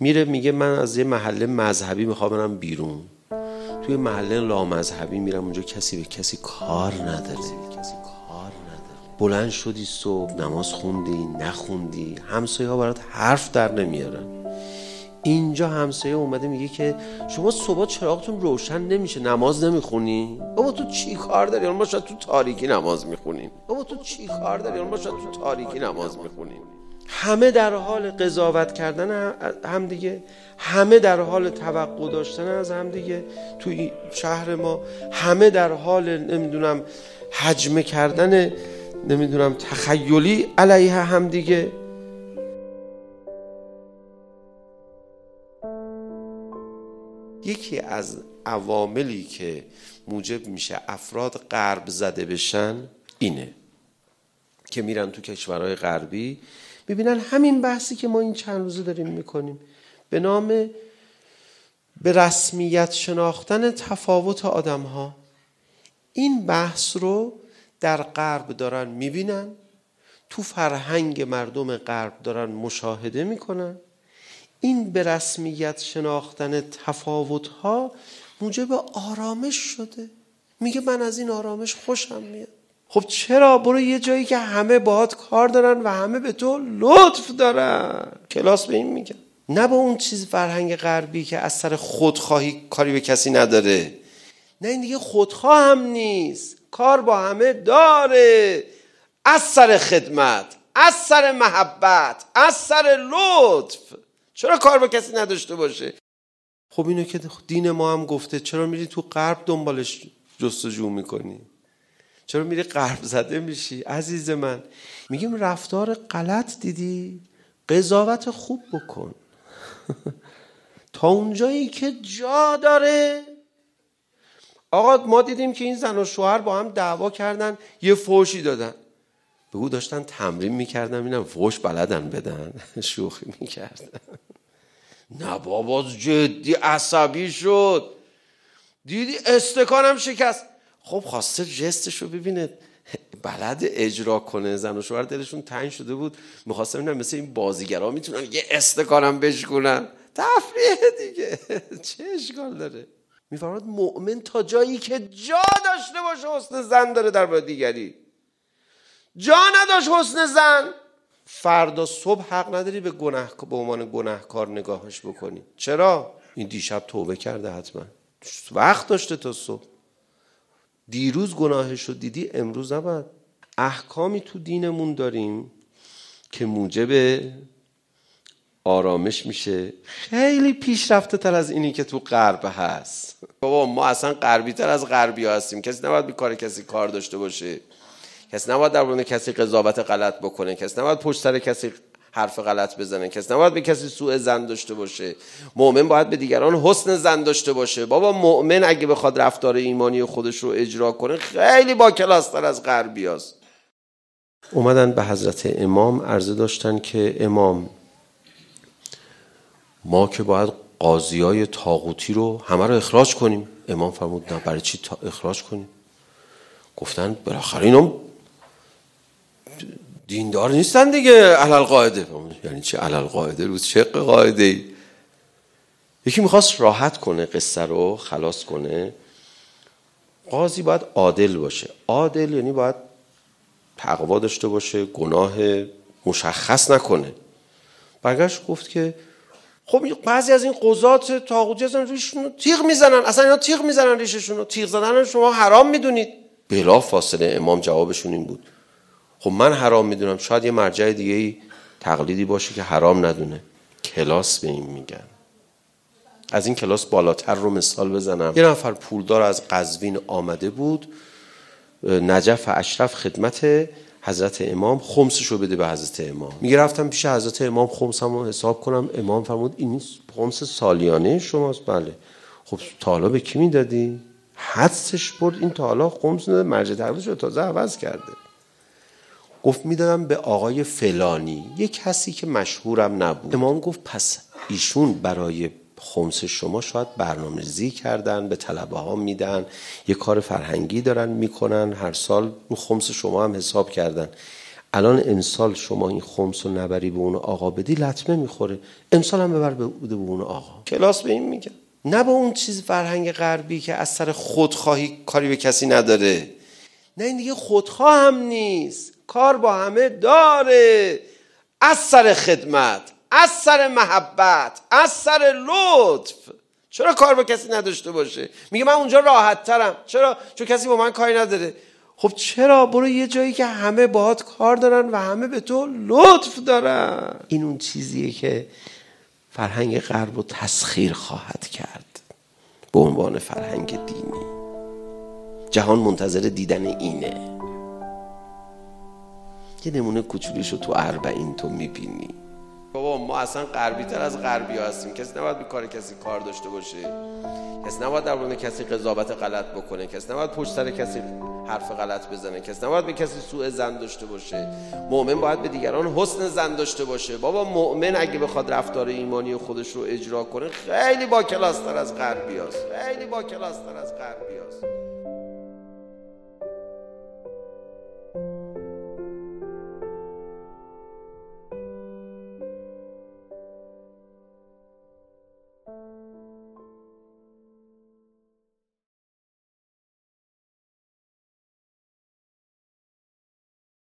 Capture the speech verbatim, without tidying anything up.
میره میگه من از یه محله مذهبی میخوام برم بیرون، توی محله لامذهبی میرم اونجا کسی به کسی کار نداره، کسی کار نداره. بلند شدی صبح نماز خوندی نخوندی، همسایه ها برات حرف در نمیارن. اینجا همسایه اومده میگه که شما صبح چراغتون روشن نمیشه نماز نمیخونی؟ بابا تو چی کار داری؟ ما شاید تو تاریکی نماز میخونیم. بابا تو چی کار داری؟ ما شاید تو تاریکی نماز میخونیم. همه در حال قضاوت کردن هم دیگه، همه در حال توقع داشتن از هم دیگه. توی شهر ما همه در حال نمیدونم هجمه کردن نمیدونم تخیلی علیه هم دیگه. یکی از عواملی که موجب میشه افراد غرب زده بشن اینه که میرن تو کشورهای غربی ببینن همین بحثی که ما این چند روزه داریم میکنیم به نام به رسمیت شناختن تفاوت آدم ها، این بحث رو در غرب دارن میبینن، تو فرهنگ مردم غرب دارن مشاهده میکنن. این به رسمیت شناختن تفاوت ها موجب آرامش شده. میگه من از این آرامش خوشم میاد. خب چرا؟ برو یه جایی که همه باهات کار دارن و همه به تو لطف دارن. کلاس به این میگن، نه با اون چیز فرهنگ غربی که از سر خودخواهی کاری به کسی نداره. نه این دیگه خودخواه هم نیست، کار با همه داره، از سر خدمت، از سر محبت، از سر لطف. چرا کار با کسی نداشته باشه؟ خب اینو که دین ما هم گفته، چرا میری تو غرب دنبالش جستجو میکنی؟ چرا میری غرب زده میشی؟ عزیز من میگیم رفتار غلط دیدی؟ قضاوت خوب بکن تا اونجایی که جا داره. آقا ما دیدیم که این زن و شوهر با هم دعوا کردن، یه فحشی دادن، بگو داشتن تمرین میکردن ببینم فحش بلدن بدن. شوخی میکردن. نه بابا جدی عصبی شد، دیدی استکانم شکست. خب خواسته جستشو ببینه بلد اجرا کنه. زن و شوهر دلشون تنگ شده بود، میخواستم ببینم مثل این بازیگرا میتونن یه استکانم بشکنن. تفریح دیگه، چه اشکال داره؟ میفرماد مؤمن تا جایی که جا داشته باشه حسن زن داره در با دیگری. جا نداشت حسن زن، فردا صبح حق نداری به گناه به عنوان گناهکار نگاهش بکنی. چرا؟ این دیشب توبه کرده، حتما وقت داشته تا صبح. دیروز گناهش رو دیدی، امروز نباید. احکامی تو دینمون داریم که موجب آرامش میشه، خیلی پیشرفته تر از اینی که تو غرب هست. بابا ما اصلا غربی تر از غربی ها هستیم. کسی نباید به کار کسی کار داشته باشه، کسی نباید در مورد کسی قضاوت غلط بکنه، کسی نباید پشت سر کسی حرف غلط بزنه، کسی نباید به کسی سوء ظن داشته باشه. مؤمن باید به دیگران حسن ظن داشته باشه. بابا مؤمن اگه بخواد رفتار ایمانی خودش رو اجرا کنه خیلی با کلاستر از غربی هست. اومدن به حضرت امام عرضه داشتن که امام ما که باید قاضیای طاغوتی رو همه رو اخراج کنیم. امام فرمود نه، برای چی اخراج کنیم؟ گفتن بالاخره اینا دیندار نیستن دیگه علل قاعده. یعنی چه علل قاعده؟ روز چه قاعده ای؟ یکی میخواست راحت کنه، قصه رو خلاص کنه. قاضی باید عادل باشه. عادل یعنی باید تقوا داشته باشه، گناه مشخص نکنه. برگشت گفت که خب بعضی از این قضات طاغوتی هستن ریششون رو تیغ میزنن، اصلا اینا تیغ میزنن ریششون رو، تیغ زدن شما حرام میدونید. بلا فاصله امام جوابشون این بود خب من حرام میدونم، شاید یه مرجع دیگه تقلیدی باشه که حرام ندونه. کلاس به این میگن. از این کلاس بالاتر رو مثال بزنم. یه نفر پولدار از قزوین آمده بود نجف اشرف خدمت حضرت امام، خمسش رو بده به حضرت امام. میگه رفتم پیش حضرت امام خمسم رو حساب کنم. امام فرمود این خمس سالیانه شماست. بله. خب تا حالا به کی میدادی؟ حدسش برد این تا حالا خمس نداده، مرجع تقلیدش رو تازه عوض کرده. گفت میدادم به آقای فلانی، یک کسی که مشهورم نبود. امام گفت پس ایشون برای خمس شما شاید برنامه‌ریزی کردن، به طلبه ها میدن، یه کار فرهنگی دارن میکنن، هر سال اون خمس شما هم حساب کردن. الان امسال شما این خمس و نبری به اون آقا بدی لطمه میخوره، امسال هم ببر بده به اون آقا. کلاس به این میگن، نه با اون چیز فرهنگ غربی که از سر خودخواهی کاری به کسی نداره. نه این دیگه خودخواه هم نیست، کار با همه داره، از سر خدمت، از سر محبت، از سر لطف. چرا کار با کسی نداشته باشه؟ میگه من اونجا راحت ترم. چرا؟ چون کسی با من کاری نداره. خب چرا؟ برو یه جایی که همه باهات کار دارن و همه به تو لطف دارن. این اون چیزیه که فرهنگ غرب رو تسخیر خواهد کرد به عنوان فرهنگ دینی. جهان منتظر دیدن اینه. یه نمونه کوچولیشو تو اربعین تو میبینی. بابا ما اصلا غربی تر از غربی ها هستیم. کسی نباید به کار کسی کار داشته باشه، کسی نباید در مورد کسی قضاوت غلط بکنه، کسی نباید پشت سر کسی حرف غلط بزنه، کسی نباید به کسی سوء ظن داشته باشه. مؤمن باید به دیگران حسن ظن داشته باشه. بابا مؤمن اگه بخواد رفتار ایمانی خودش رو اجرا کنه خیلی با کلاس تر از غربی هست، خیلی با کلاس تر از غربی هست.